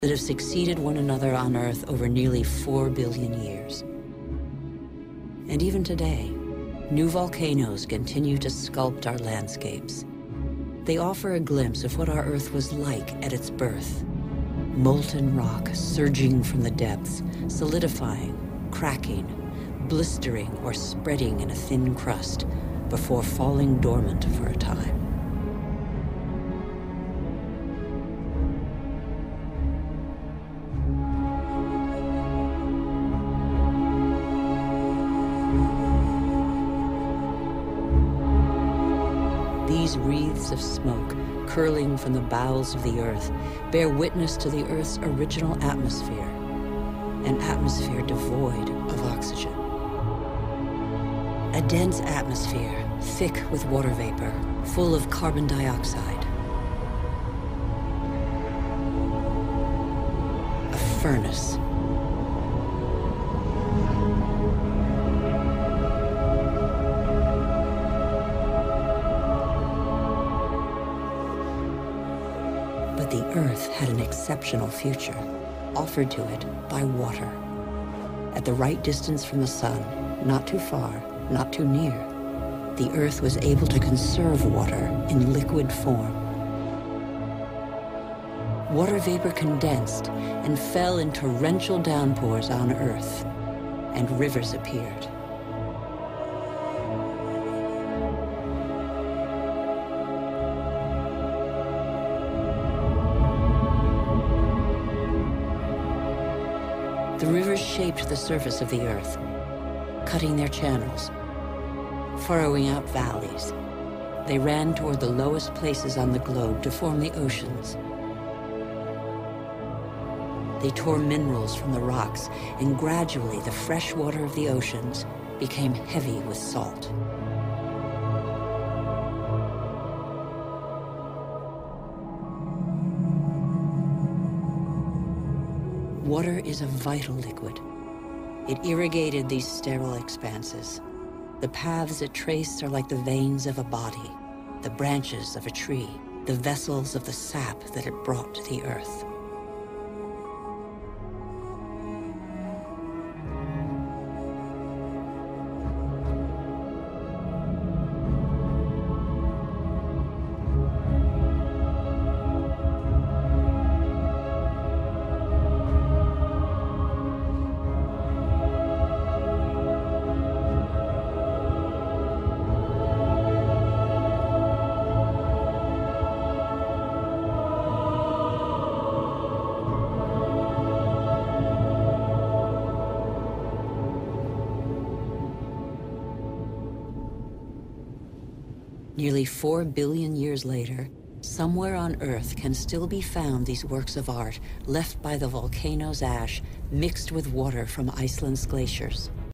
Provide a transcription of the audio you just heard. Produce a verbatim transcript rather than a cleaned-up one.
that have succeeded one another on Earth over nearly four billion years. And even today, new volcanoes continue to sculpt our landscapes. They offer a glimpse of what our Earth was like at its birth. Molten rock surging from the depths, solidifying, cracking, blistering or spreading in a thin crust before falling dormant for a time. These wreaths of smoke, curling from the bowels of the Earth, bear witness to the Earth's original atmosphere, an atmosphere devoid of oxygen. A dense atmosphere, thick with water vapor, full of carbon dioxide. A furnace. But the Earth had an exceptional future, offered to it by water. At the right distance from the sun, not too far, not too near, the Earth was able to conserve water in liquid form. Water vapor condensed and fell in torrential downpours on Earth, and rivers appeared. The rivers shaped the surface of the Earth, cutting their channels, furrowing out valleys. They ran toward the lowest places on the globe to form the oceans. They tore minerals from the rocks, and gradually the fresh water of the oceans became heavy with salt. Water is a vital liquid. It irrigated these sterile expanses. The paths it traced are like the veins of a body, the branches of a tree, the vessels of the sap that it brought to the Earth. Nearly four billion years later, somewhere on Earth can still be found these works of art left by the volcano's ash mixed with water from Iceland's glaciers.